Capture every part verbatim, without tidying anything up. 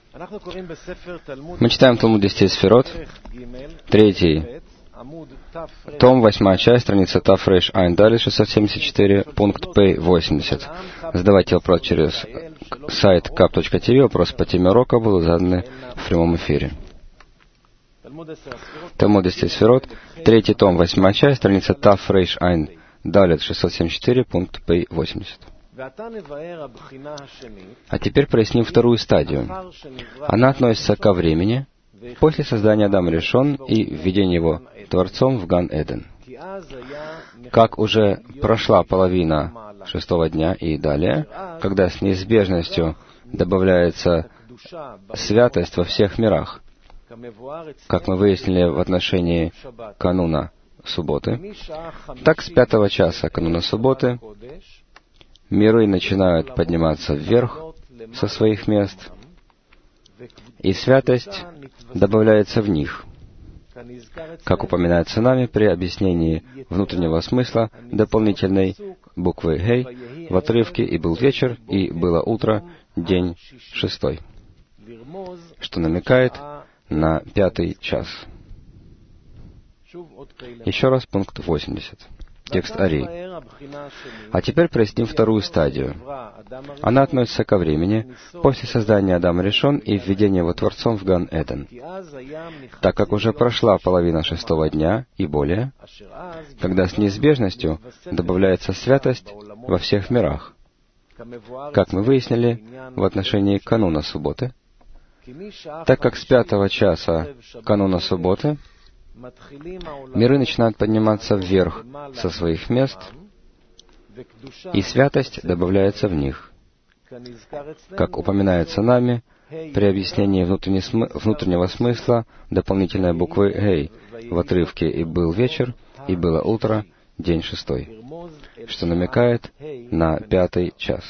Мы читаем Талмуд десяти сферот, третий том, восьмая часть, страница Таф Рейш Айн Далит, шестьсот семьдесят четыре, пункт П восемьдесят. Задавайте вопрос через сайт кап точка ти ви. Вопрос по теме урока был задан в прямом эфире. Талмуд десяти сферот, третий том, восьмая часть, страница Таф Рейш Айн Далит, шестьсот семьдесят четыре, пункт П восемьдесят. А теперь проясним вторую стадию. Она относится ко времени после создания Адама Ришон и введения его Творцом в Ган-Эден. Как уже прошла половина шестого дня и далее, когда с неизбежностью добавляется святость во всех мирах, как мы выяснили в отношении кануна субботы, так с пятого часа кануна субботы миры начинают подниматься вверх со своих мест, и святость добавляется в них, как упоминается нами при объяснении внутреннего смысла дополнительной буквы «Гей» в отрывке «И был вечер, и было утро, день шестой», что намекает на пятый час. Еще раз пункт восемьдесят. Текст Ари. А теперь проясним вторую стадию. Она относится ко времени после создания Адама Ришон и введения его Творцом в Ган-Эден. Так как уже прошла половина шестого дня и более, когда с неизбежностью добавляется святость во всех мирах, как мы выяснили в отношении кануна субботы, так как с пятого часа кануна субботы миры начинают подниматься вверх со своих мест, и святость добавляется в них, как упоминается нами при объяснении внутреннего смысла дополнительной буквы «Гей» в отрывке «И был вечер, и было утро, день шестой», что намекает на пятый час.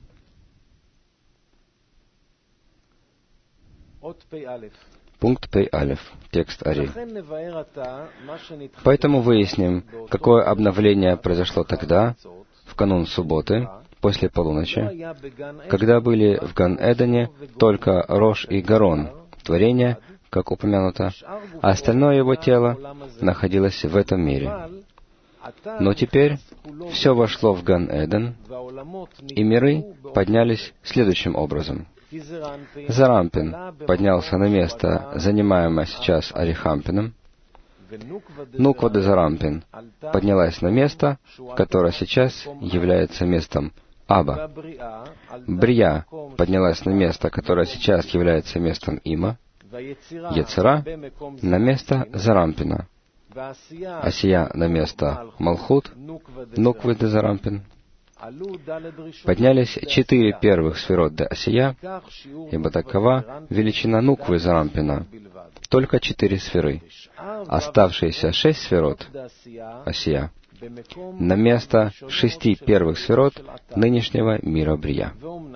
Пункт Пей Алеф. Текст Ари. Поэтому выясним, какое обновление произошло тогда, в канун субботы, после полуночи, когда были в Ган-Эдене только Рош и Гарон, творение, как упомянуто, а остальное его тело находилось в этом мире. Но теперь все вошло в Ган-Эден, и миры поднялись следующим образом. Зарампин поднялся на место, занимаемое сейчас Арихампином. Нуква де Зарампин поднялась на место, которое сейчас является местом Аба. Брия поднялась на место, которое сейчас является местом Има. Ецера на место Зарампина. Асия на место Малхут, Нуквы де Зарампин. Поднялись четыре первых сферот де Асия, ибо такова величина Нуквы Зарампина, только четыре сферы. Оставшиеся шесть сферот Асия на место шести первых сферот нынешнего мира Брия.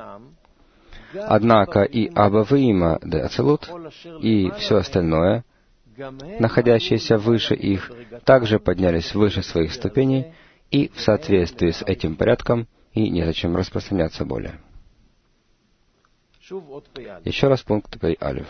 Однако и Абавиима де Ацелут, и все остальное, находящиеся выше их, также поднялись выше своих ступеней, и в соответствии с этим порядком, и незачем распространяться более. Еще раз пункт Пей Алеф.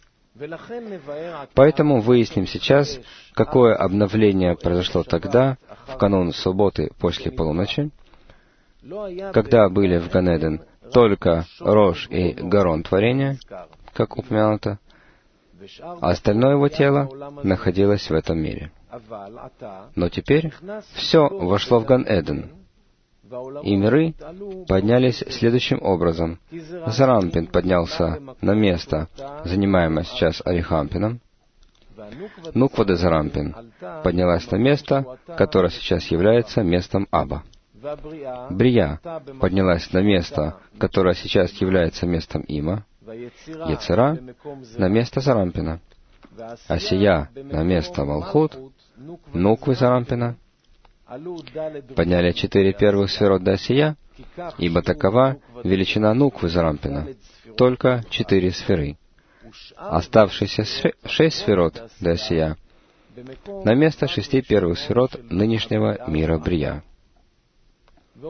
Поэтому выясним сейчас, какое обновление произошло тогда, в канун субботы после полуночи, когда были в Ган-Эден только Рош и Гарон творения, как упомянуто, а остальное его тело находилось в этом мире. Но теперь все вошло в Ган-Эден, и миры поднялись следующим образом. Зарампин поднялся на место, занимаемое сейчас Арихампином. Нуква де Зарампин поднялась на место, которое сейчас является местом Аба. Брия поднялась на место, которое сейчас является местом Има. Ецера на место Зарампина. Асия на место Малхут, Нуквы Зарампина. Подняли четыре первых сферот до Асия, ибо такова величина Нуквы Зарампина, только четыре сферы. Оставшиеся шесть сферот до Асия на место шести первых сферот нынешнего мира Брия.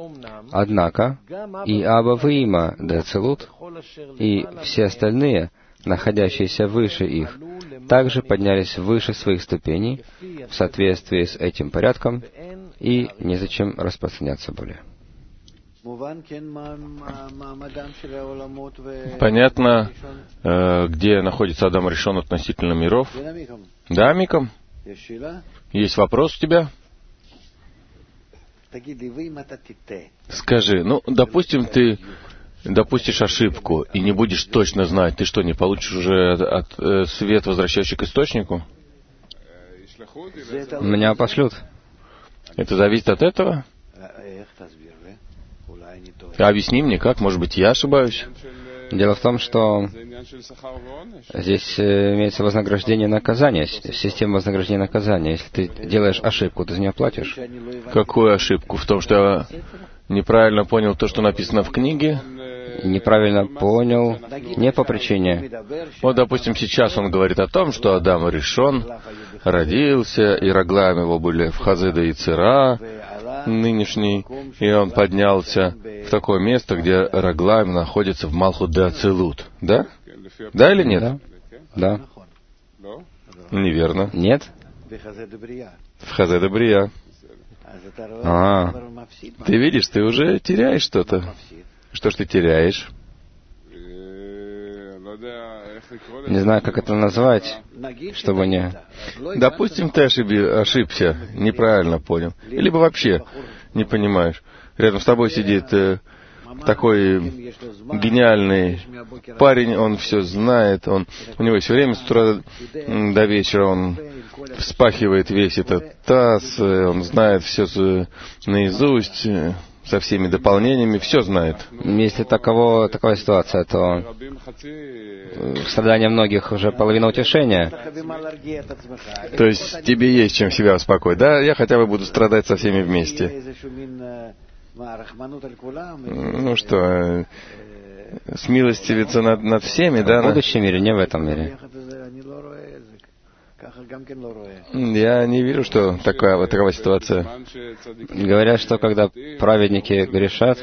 Однако и Аба Виима де Ацелут, и все остальные, находящиеся выше их, также поднялись выше своих ступеней в соответствии с этим порядком, и незачем распространяться более. Понятно, где находится Адам Ришон относительно миров? Да, Микам? Есть вопрос у тебя? Скажи, ну, допустим, ты допустишь ошибку и не будешь точно знать, ты что, не получишь уже от, от, э, свет, возвращающий к источнику? Меня пошлют. Это зависит от этого? Объясни мне, как, может быть, я ошибаюсь? Дело в том, что здесь имеется вознаграждение и наказание, система вознаграждения и наказания. Если ты делаешь ошибку, ты за нее платишь. Какую ошибку? В том, что я неправильно понял то, что написано в книге? Неправильно понял, не по причине. Вот, допустим, сейчас он говорит о том, что Адам Ришон родился, и роглаем его были в Хазеда и Цира, нынешний, и он поднялся в такое место, где роглаем находится в Малхут де Ацилут. Да? Да или нет? Да. Да. Неверно. Нет? В Хазеда Брия. А, ты видишь, ты уже теряешь что-то. Что ж ты теряешь? Не знаю, как это назвать, чтобы не... Допустим, ты ошиби, ошибся, неправильно понял. Либо вообще не понимаешь. Рядом с тобой сидит э, такой гениальный парень, он все знает, он, у него есть время с утра до вечера, он вспахивает весь этот таз, он знает все наизусть, со всеми дополнениями, все знает. Если таково, такая ситуация, то страдания многих уже половина утешения. То есть тебе есть чем себя успокоить. Да, я хотя бы буду страдать со всеми вместе. Ну что, смилостивиться над, над всеми, да? В будущем мире, не в этом мире. Я не верю, что такая вот такая ситуация. Говорят, что когда праведники грешат,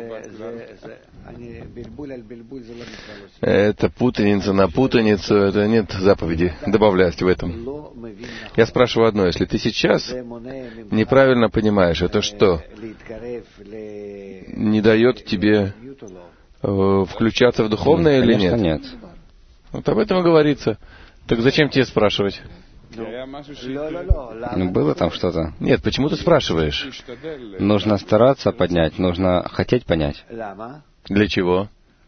это путаница на путаницу, это нет заповеди добавлять в этом. Я спрашиваю одно, если ты сейчас неправильно понимаешь, это что? Не дает тебе э, включаться в духовное или нет? Конечно, нет. Вот об этом и говорится. Так зачем тебе спрашивать? Ну, было там что-то? Нет, почему ты спрашиваешь? Нужно стараться поднять, нужно хотеть понять. Для чего?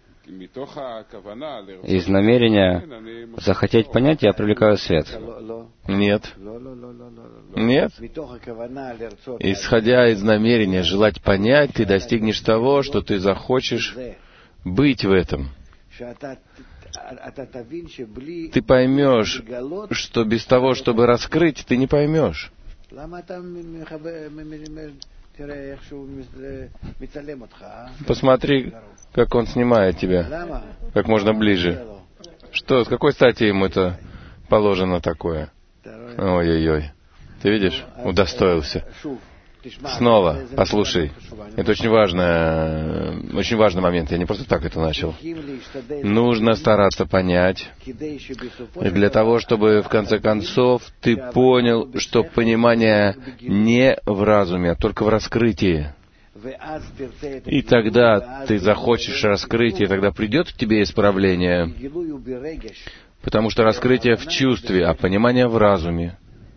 Из намерения захотеть понять, я привлекаю свет. Нет. Нет. Исходя из намерения желать понять, ты достигнешь того, что ты захочешь быть в этом. Ты поймешь, что без того, чтобы раскрыть, ты не поймешь. Посмотри, как он снимает тебя, как можно ближе. Что, с какой стати ему это положено такое? Ой-ой-ой. Ты видишь? Удостоился. Снова, послушай. Это очень важно, очень важный момент. Я не просто так это начал. Нужно стараться понять. И для того, чтобы в конце концов ты понял, что понимание не в разуме, а только в раскрытии. И тогда ты захочешь раскрытие, тогда придет к тебе исправление. Потому что раскрытие в чувстве, а понимание в разуме.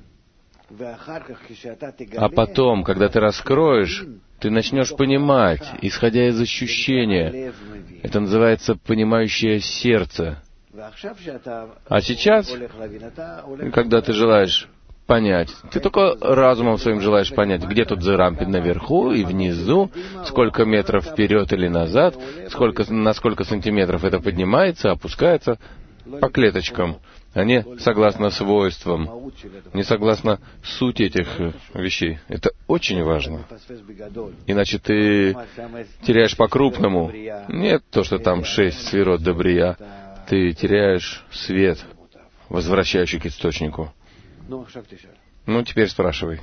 А потом, когда ты раскроешь, ты начнешь понимать, исходя из ощущения. Это называется понимающее сердце. А сейчас, когда ты желаешь понять, ты только разумом своим желаешь понять, где тут зерампин наверху и внизу, сколько метров вперед или назад, сколько, на сколько сантиметров это поднимается, опускается по клеточкам, а не согласно свойствам, не согласно сути этих вещей. Это очень важно. Иначе ты теряешь по-крупному. Нет то, что там шесть сферот добрия. Ты теряешь свет, возвращающий к источнику. Ну, теперь спрашивай.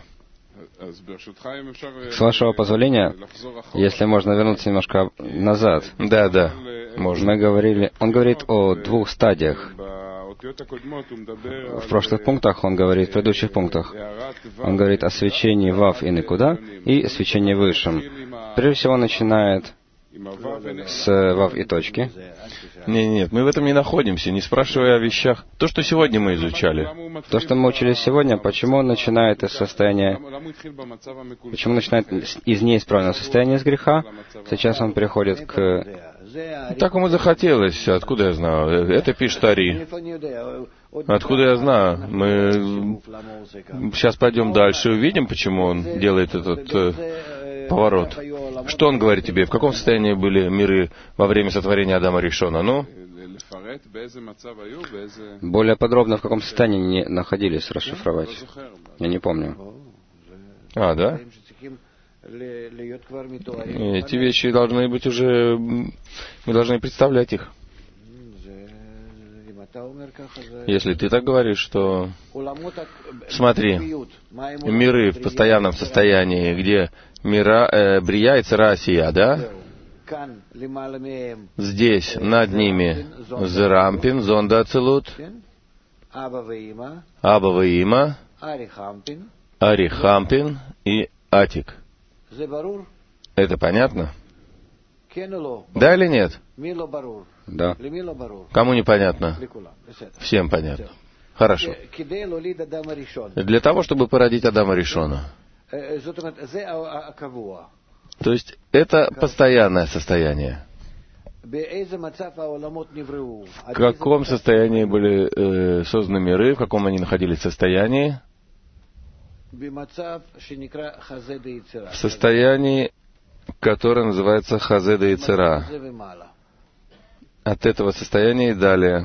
С вашего позволения, если можно вернуться немножко назад. Да, да. Мы говорили, он говорит о двух стадиях. В прошлых пунктах он говорит, в предыдущих пунктах, он говорит о свечении вав и никуда и свечении высшем. Прежде всего, он начинает с вав и точки. Нет, нет, мы в этом не находимся, не спрашивая о вещах. То, что сегодня мы изучали. То, что мы учили сегодня, почему он начинает из состояния, почему он начинает из неисправленного состояния, из греха, сейчас он переходит к... Так ему захотелось, откуда я знаю? Это пишет Ари. Откуда я знаю? Мы сейчас пойдем дальше и увидим, почему он делает этот э, поворот. Что он говорит тебе? В каком состоянии были миры во время сотворения Адама Ришона? Ну? Более подробно, в каком состоянии они находились, расшифровать. Я не помню. А, да? Эти вещи должны быть уже... Мы должны представлять их. Если ты так говоришь, то... Смотри, миры в постоянном состоянии, где мира, э, Брия и Цара Асия, да? Здесь, над ними, Зерампин, Зонда Ацилут, Аба Ваима, Арихампин и Атик. Это понятно? Да или нет? Да. Кому непонятно? Всем понятно. Хорошо. Для того, чтобы породить Адама Ришона. То есть это постоянное состояние. В каком состоянии были э, созданы миры, в каком они находились состоянии? В состоянии, которое называется Хазеда и Цера. От этого состояния и далее.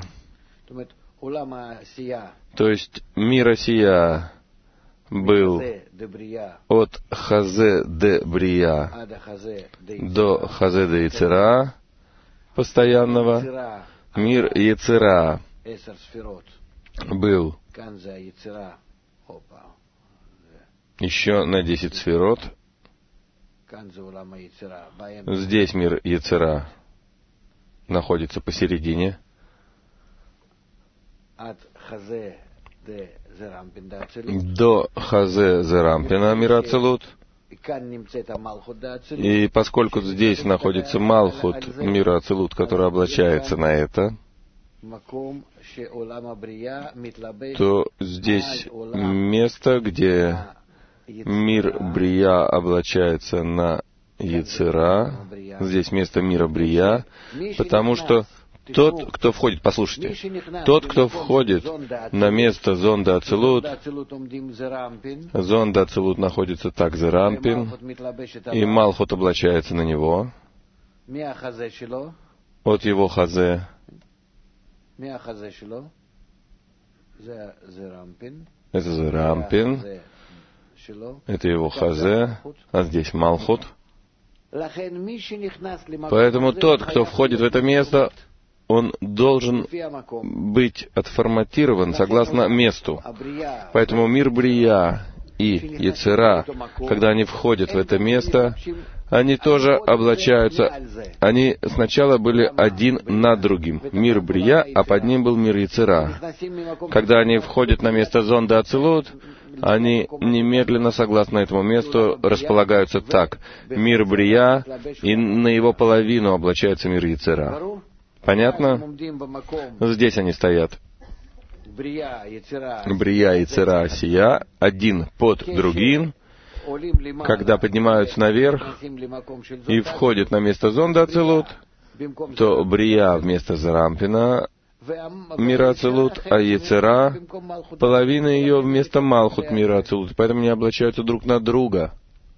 То есть мир Асия был от Хазе де Брия до Хазе де Яцера постоянного. Мир Яцера был еще на десять сферот. Здесь мир Яцера находится посередине. До Хазе Зерампина мира Ацилут. И поскольку здесь находится Малхут мира Ацилут, который облачается на это, то здесь место, где мир Брия облачается на Яцера, здесь место мира Брия, потому что тот, кто входит, послушайте, тот, кто входит на место Зонда Ацилут, Зонда Ацилут находится так, Зерампин, и Малхут облачается на него, от его Хазе, это Зерампин, это его Хазе, а здесь Малхут. Поэтому тот, кто входит в это место, он должен быть отформатирован согласно месту. Поэтому мир Брия и Яцера, когда они входят в это место, они тоже облачаются. Они сначала были один над другим. Мир Брия, а под ним был мир Яцера. Когда они входят на место Зонда Ацилут, они немедленно, согласно этому месту, располагаются так. Мир Брия, и на его половину облачается мир Яцера. Понятно? Здесь они стоят. Брия, Яцера, Асия, один под другим. Когда поднимаются наверх и входят на место Зонда Ацилут, то Брия вместо Зерампина мира Ацилут, а Яцера, половина ее вместо Малхут мира Ацилут. Поэтому они облачаются друг на друга.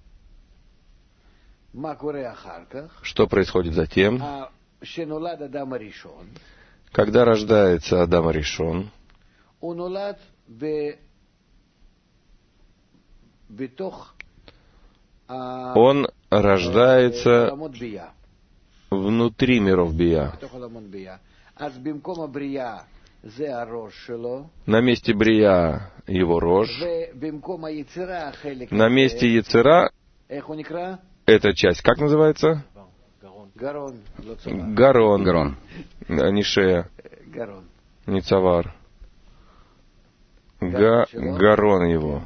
Что происходит затем? Когда рождается Адам Аришон, он рождается внутри миров Бия. На месте Брия его рожь, на месте Яцера эта часть, как называется? Гарон. Гарон. Не шея. Не цавар. Га, Гарон его.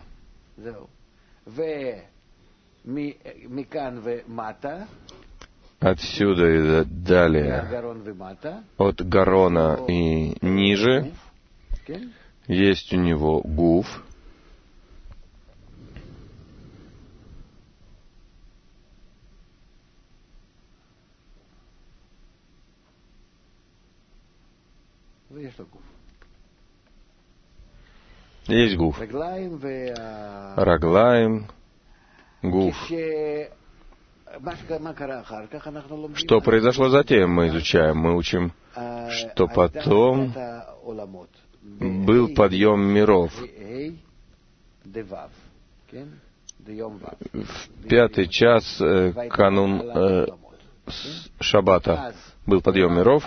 Отсюда и далее, от Гарона и ниже, есть у него гуф. Есть гуф. Раглаем, гуф. Что произошло затем, мы изучаем. Мы учим, что потом был подъем миров. В пятый час, э, канун э, Шаббата, был подъем миров.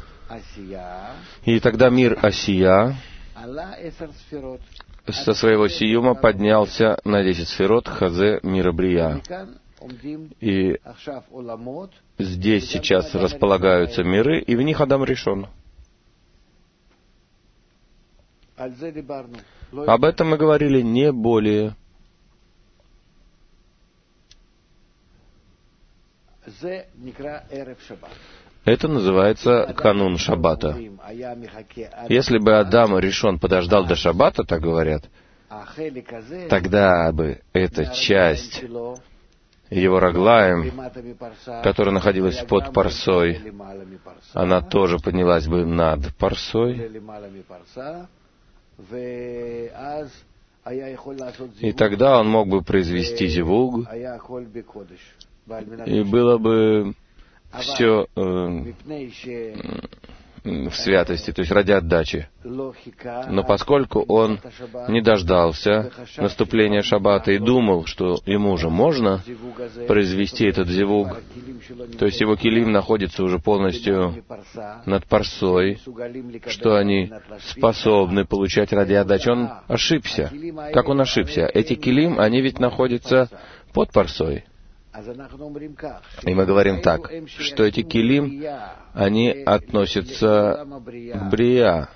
И тогда мир Асия со своего сиюма поднялся на десять сферот Хазе мира Брия. И здесь сейчас располагаются миры, и в них Адам Ришон. Об этом мы говорили не более. Это называется канун Шаббата. Если бы Адам Ришон подождал до Шаббата, так говорят, тогда бы эта часть его Раглаем, которая находилась под Парсой, она тоже поднялась бы над Парсой, и тогда он мог бы произвести зивуг, и было бы все э, в святости, то есть ради отдачи. Но поскольку он не дождался наступления Шаббата и думал, что ему уже можно произвести этот зивуг, то есть его килим находится уже полностью над Парсой, что они способны получать ради отдачи, он ошибся. Как он ошибся? Эти килим, они ведь находятся под Парсой. И мы говорим так, что эти килим, они относятся к Брия.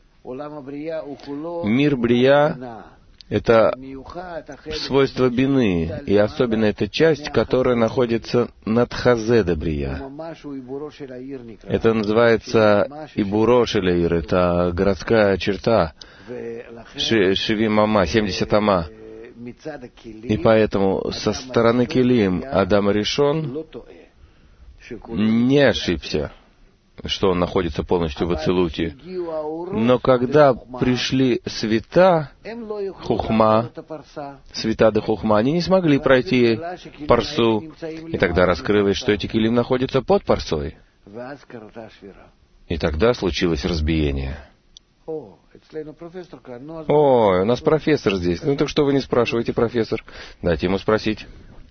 Мир Брия — это свойство бины, и особенно эта часть, которая находится над Хазеда Брия. Это называется Ибуро Шелеир, это городская черта, Шивим Ама, семьдесят Ама. И поэтому со стороны Килим Адам Ришон не ошибся, что он находится полностью в Ацилуте. Но когда пришли света Хухма, света де Хухма, они не смогли пройти Парсу, и тогда раскрылось, что эти Килим находятся под Парсой. И тогда случилось разбиение. Ой, у нас профессор здесь. Ну так что вы не спрашиваете, профессор? Дайте ему спросить.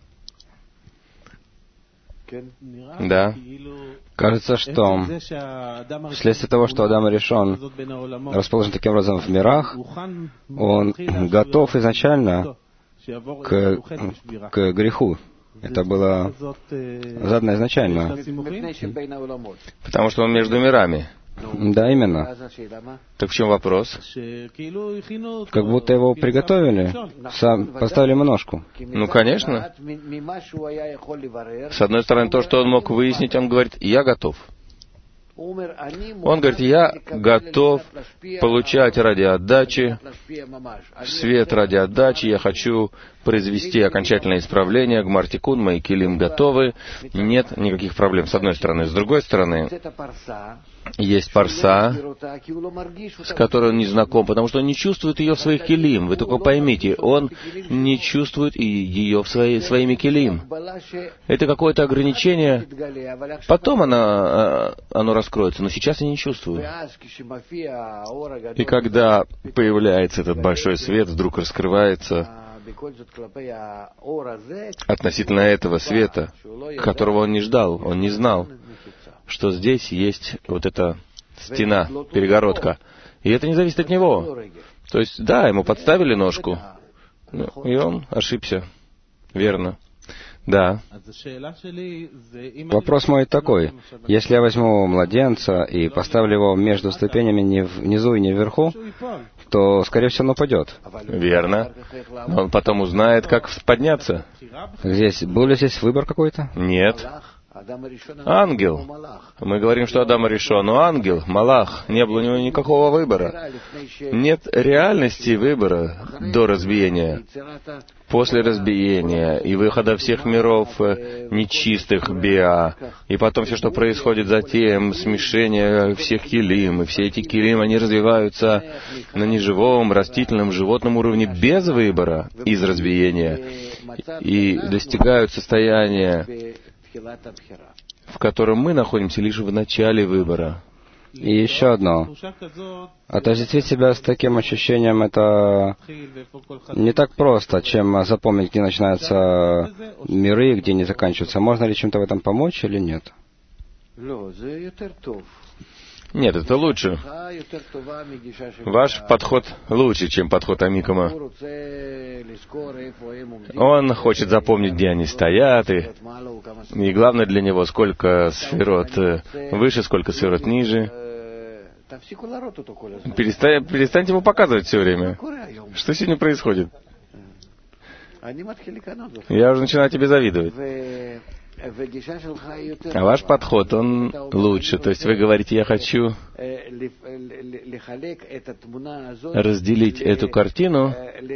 Да. Кажется, что вследствие того, что Адам Ришон расположен таким образом в мирах, он готов изначально к, к греху. Это было задано изначально. Потому что он между мирами. Да, именно. Так в чем вопрос? Как будто его приготовили, сам поставили ему ножку. Ну, конечно. С одной стороны, то, что он мог выяснить, он говорит, я готов. Он говорит, я готов получать ради отдачи, свет ради отдачи, я хочу произвести окончательное исправление, Гмартикун, мои килим готовы, нет никаких проблем, с одной стороны. С другой стороны, есть парса, с которой он не знаком, потому что он не чувствует ее в своих килим. Вы только поймите, он не чувствует и ее в своей, своими килим. Это какое-то ограничение. Потом она, оно раскроется, но сейчас я не чувствую. И когда появляется этот большой свет, вдруг раскрывается относительно этого света, которого он не ждал, он не знал, что здесь есть вот эта стена, перегородка. И это не зависит от него. То есть, да, ему подставили ножку, и он ошибся. Верно. Да. Вопрос мой такой. Если я возьму младенца и поставлю его между ступенями не внизу и не вверху, то, скорее всего, он упадет. Верно. Но он потом узнает, как подняться. Здесь, был ли здесь выбор какой-то? Нет. Ангел. Мы говорим, что Адам решен, но ангел, Малах, не было у него никакого выбора. Нет реальности выбора до разбиения. После разбиения и выхода всех миров нечистых биа, и потом все, что происходит затем, смешение всех килим, и все эти килим, они развиваются на неживом, растительном, животном уровне без выбора из разбиения, и достигают состояния, в котором мы находимся лишь в начале выбора. И еще одно. Отождествить себя с таким ощущением — это не так просто, чем запомнить, где начинаются миры, где они заканчиваются. Можно ли чем-то в этом помочь или нет? Нет, это лучше. Ваш подход лучше, чем подход Амикама. Он хочет запомнить, где они стоят, и, и главное для него, сколько сферот выше, сколько сферот ниже. Перестань, перестаньте ему показывать все время. Что сегодня происходит? Я уже начинаю тебе завидовать. А ваш подход, он лучше. То есть вы говорите, я хочу разделить эту картину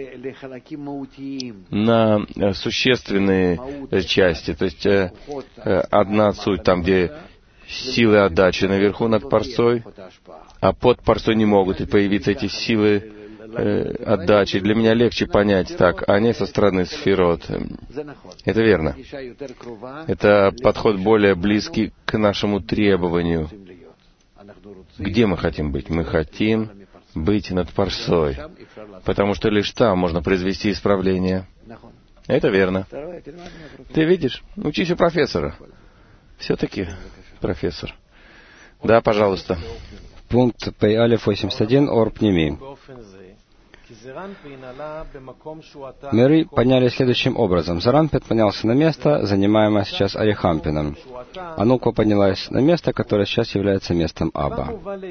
на существенные части. То есть одна суть там, где силы отдачи наверху над парсой, а под парсой не могут и появиться эти силы отдачи. Для меня легче понять так, они со стороны сферот. Это верно. Это подход более близкий к нашему требованию. Где мы хотим быть? Мы хотим быть над парсой, потому что лишь там можно произвести исправление. Это верно. Ты видишь? Учись у профессора. Все-таки профессор. Да, пожалуйста. Пункт Пей Алеф восемьдесят один, Орпними. Миры поднялись следующим образом. Зарампин поднялся на место, занимаемое сейчас Арихампином. Ануква поднялась на место, которое сейчас является местом Аба.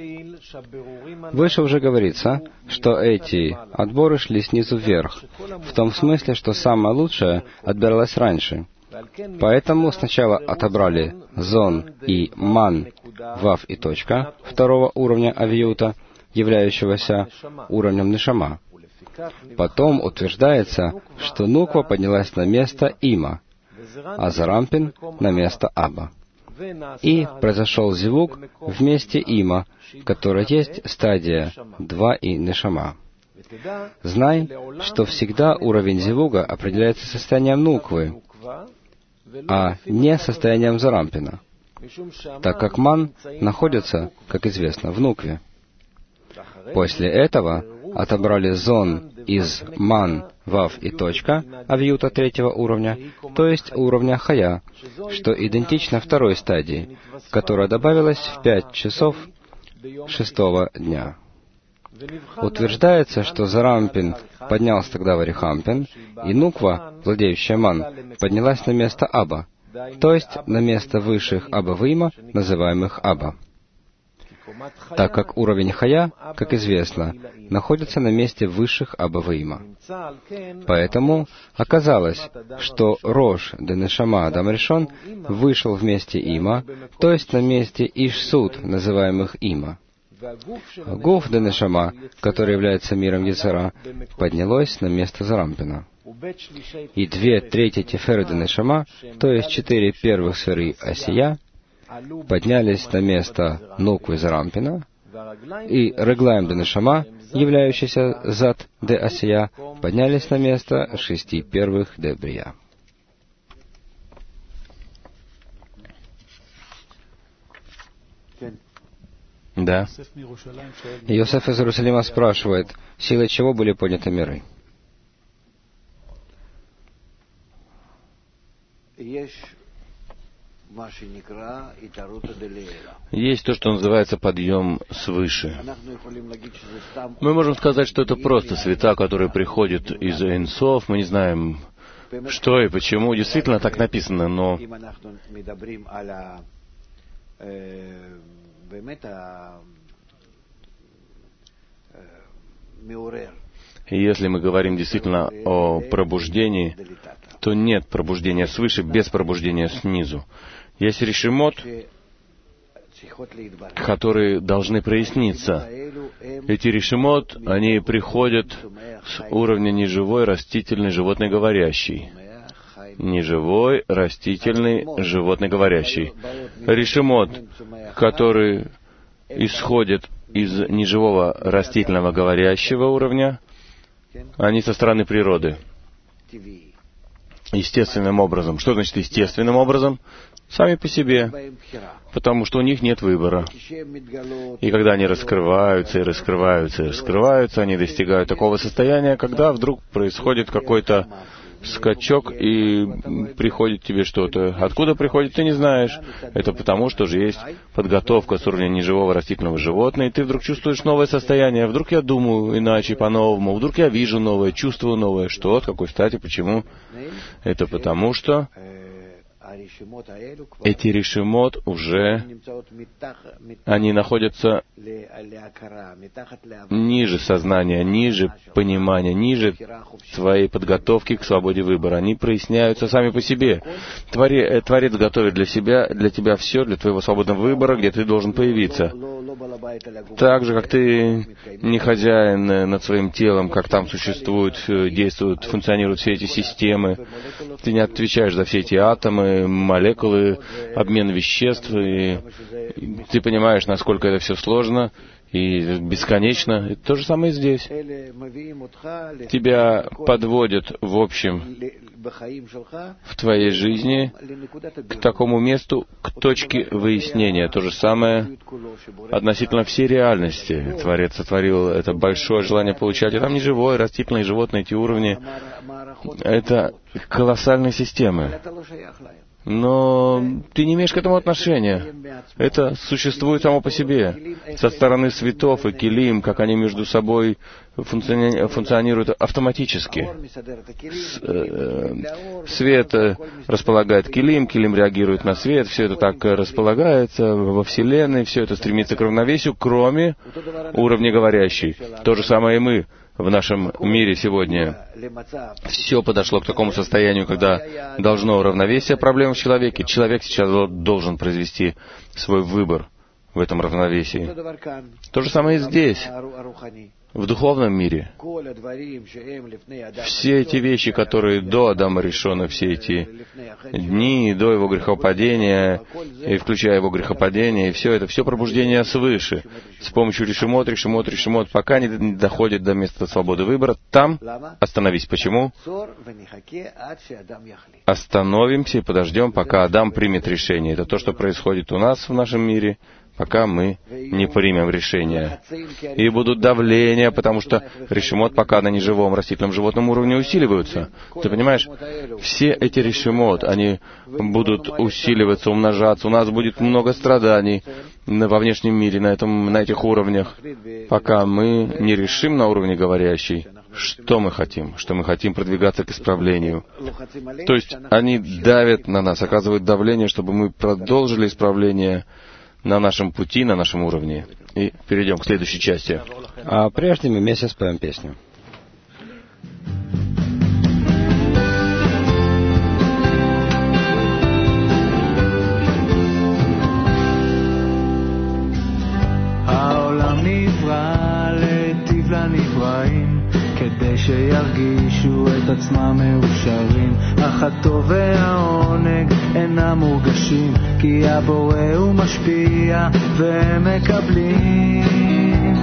Выше уже говорится, что эти отборы шли снизу вверх, в том смысле, что самое лучшее отбиралось раньше. Поэтому сначала отобрали зон и ман, вав и точка, второго уровня авиюта, являющегося уровнем нишама. Потом утверждается, что Нуква поднялась на место Има, а Зарампин на место Аба. И произошел зивук в месте Има, в которой есть стадия два и нишама. Знай, что всегда уровень зивуга определяется состоянием Нуквы, а не состоянием Зарампина, так как ман находится, как известно, в Нукве. После этого отобрали зон из ман, вав и точка, авиюта третьего уровня, то есть уровня хая, что идентично второй стадии, которая добавилась в пять часов шестого дня. Утверждается, что Зарампин поднялся тогда в Арихампин, и Нуква, владеющая ман, поднялась на место Аба, то есть на место высших Аба-Вима, называемых Аба. Так как уровень Хая, как известно, находится на месте высших Аба-Вима. Поэтому оказалось, что Рош де Нешама Адам Ришон вышел в месте Има, то есть на месте Ишсуд, называемых Има. Гуф де Нешама, который является миром Ецара, поднялось на место Зарампина. И две трети Тиферы де Нешама, то есть четыре первых сферы Асия, поднялись на место Нуквы Зарампина, и Реглаем де Нешама, являющийся зад де Асия, поднялись на место шести первых де Брия. Да. Йосеф из Иерусалима спрашивает, силой чего были подняты миры? Есть то, что называется подъем свыше. Мы можем сказать, что это просто света, которые приходят из Эйнсов. Мы не знаем, что и почему действительно так написано, но если мы говорим действительно о пробуждении, то нет пробуждения свыше без пробуждения снизу. Есть решимот, которые должны проясниться. Эти решимот, они приходят с уровня неживой, растительный, животный, говорящий. Неживой, растительный, животный, говорящий. Решимот, который исходит из неживого, растительного, говорящего уровня, они со стороны природы. Естественным образом. Что значит естественным образом? Сами по себе. Потому что у них нет выбора. И когда они раскрываются, и раскрываются, и раскрываются, они достигают такого состояния, когда вдруг происходит какой-то скачок, и приходит тебе что-то. Откуда приходит, ты не знаешь. Это потому, что же есть подготовка с уровня неживого растительного животного, и ты вдруг чувствуешь новое состояние. Вдруг я думаю иначе, по-новому. Вдруг я вижу новое, чувствую новое. Что? От какой стати? Почему? Это потому, что эти решимот уже, они находятся ниже сознания, ниже понимания, ниже твоей подготовки к свободе выбора. Они проясняются сами по себе. Твори, Творец готовит для себя, для тебя все, для твоего свободного выбора, где ты должен появиться. Так же, как ты не хозяин над своим телом, как там существуют, действуют, функционируют все эти системы, ты не отвечаешь за все эти атомы, молекулы, обмен веществ, и ты понимаешь, насколько это все сложно и бесконечно. И то же самое и здесь. Тебя подводят, в общем, в твоей жизни к такому месту, к точке выяснения. То же самое относительно всей реальности. Творец сотворил это большое желание получать. И там не живое, растительное, животное, эти уровни. Это колоссальные системы. Но ты не имеешь к этому отношения. Это существует само по себе. Со стороны светов и килим, как они между собой функциони... функционируют автоматически. С, э, свет располагает килим, килим реагирует на свет, все это так располагается во Вселенной, все это стремится к равновесию, кроме уровня говорящей. То же самое и мы. В нашем мире сегодня все подошло к такому состоянию, когда должно равновесие проблем в человеке. Человек сейчас должен произвести свой выбор в этом равновесии. То же самое и здесь, в духовном мире. Все эти вещи, которые до Адама решены, все эти дни, до его грехопадения, и включая его грехопадение, и все это, все пробуждение свыше, с помощью решимот, решимот, решимот, пока не доходит до места свободы выбора, там остановись. Почему? Остановимся и подождем, пока Адам примет решение. Это то, что происходит у нас в нашем мире, пока мы не примем решение. И будут давления, потому что решимот пока на неживом растительном животном уровне усиливаются. Ты понимаешь? Все эти решимот, они будут усиливаться, умножаться. У нас будет много страданий во внешнем мире, на, этом, на этих уровнях, пока мы не решим на уровне говорящей, что мы хотим, что мы хотим продвигаться к исправлению. То есть они давят на нас, оказывают давление, чтобы мы продолжили исправление на нашем пути, на нашем уровне. И перейдем к следующей части. А прежде мы вместе споем песню. כדי שירגישו את עצמם מאושרים, אך הטוב והעונג אינם מורגשים, כי הבורא הוא משפיע והם מקבלים.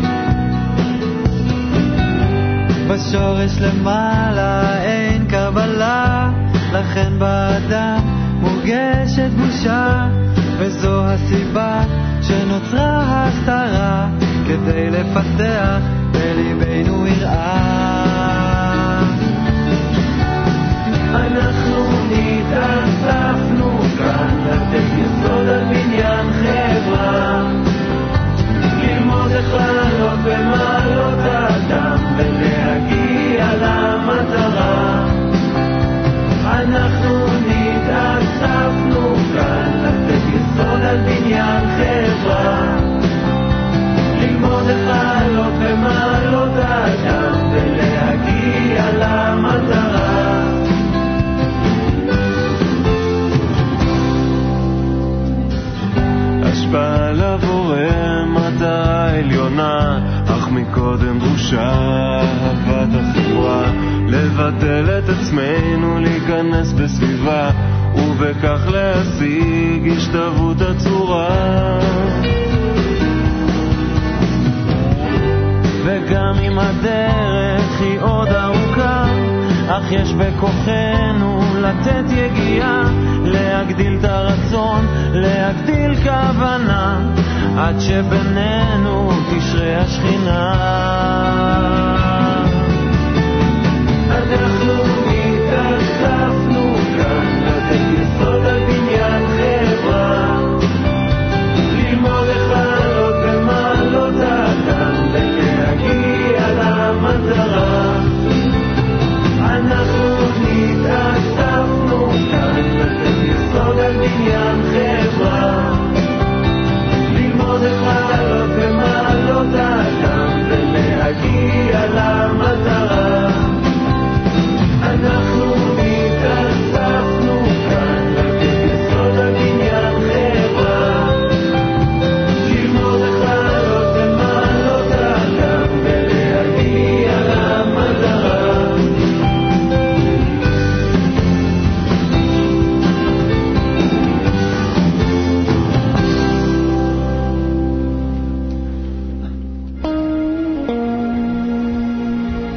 בשורש למעלה אין קבלה, לכן באדם מורגשת בושה, וזו הסיבה שנוצרה הסתרה, כדי לפתח בליבנו יראה. אנחנו נתאספנו כאן לתת יסוד על בניין חברה, ללמוד איך לעלות במעלות האדם ולהגיע למטרה. עליונה, אך מקודם דרושה אהבת החברה, לבטל את עצמנו, להיכנס בסביבה, ובכך להשיג השתוות הצורה. וגם אם הדרך היא עוד ארוכה, אך יש בכוחנו לתת יגיעה, להגדיל את הרצון, להגדיל כוונה, עד שבינינו תשרה השכינה.